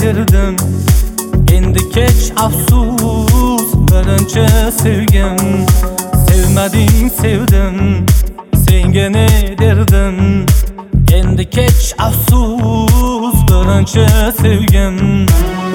derdim. Endi kech afsus birinchi sevgim. Sevmading sevdim, senga ne derdim. Endi kech afsus birinchi sevgim.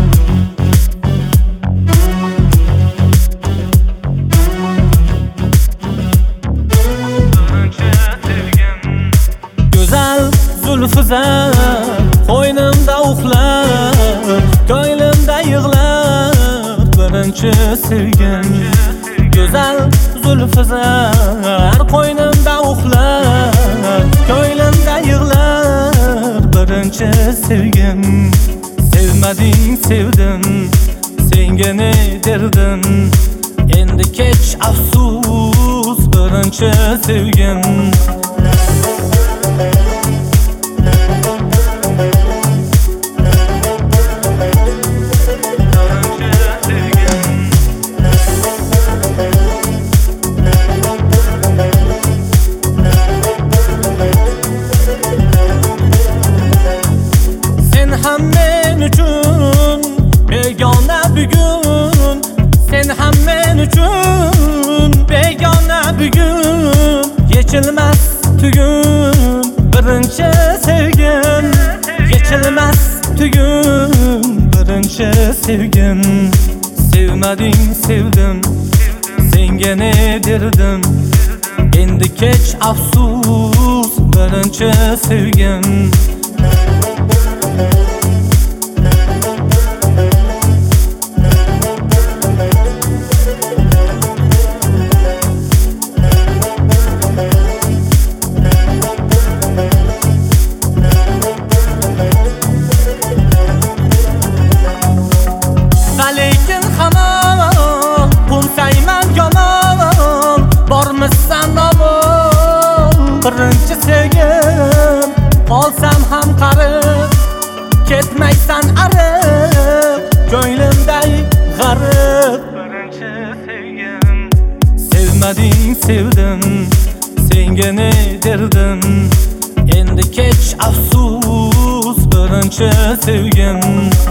Güzel zulfizar qo'ynimda uxlar, ko'nglimda yig'lar birinchi sevgim. Güzel zulfizar qo'ynimda uxlar, ko'nglimda yig'lar birinchi sevgim. Sevmading sevdim, senga ne derdim. Endi kech afsus birinchi sevgim. Begona bugun, sen ham men uchun begona bugun. Yechilmas tugun birinchi sevgim, yechilmas tugun birinchi sevgim. Sevmading sevdim, senga ne derdim. Endi kech afsus birinchi sevgim. Lekin hamon pulsayman yomon, bormisan omon birinchi sevgim. Qolsam ham qarib, ketmaysan arib, ko'nglimday g'arib birinchi sevgim. Sevmading sevdim, senga ne derdim. Endi kech afsus birinchi sevgim.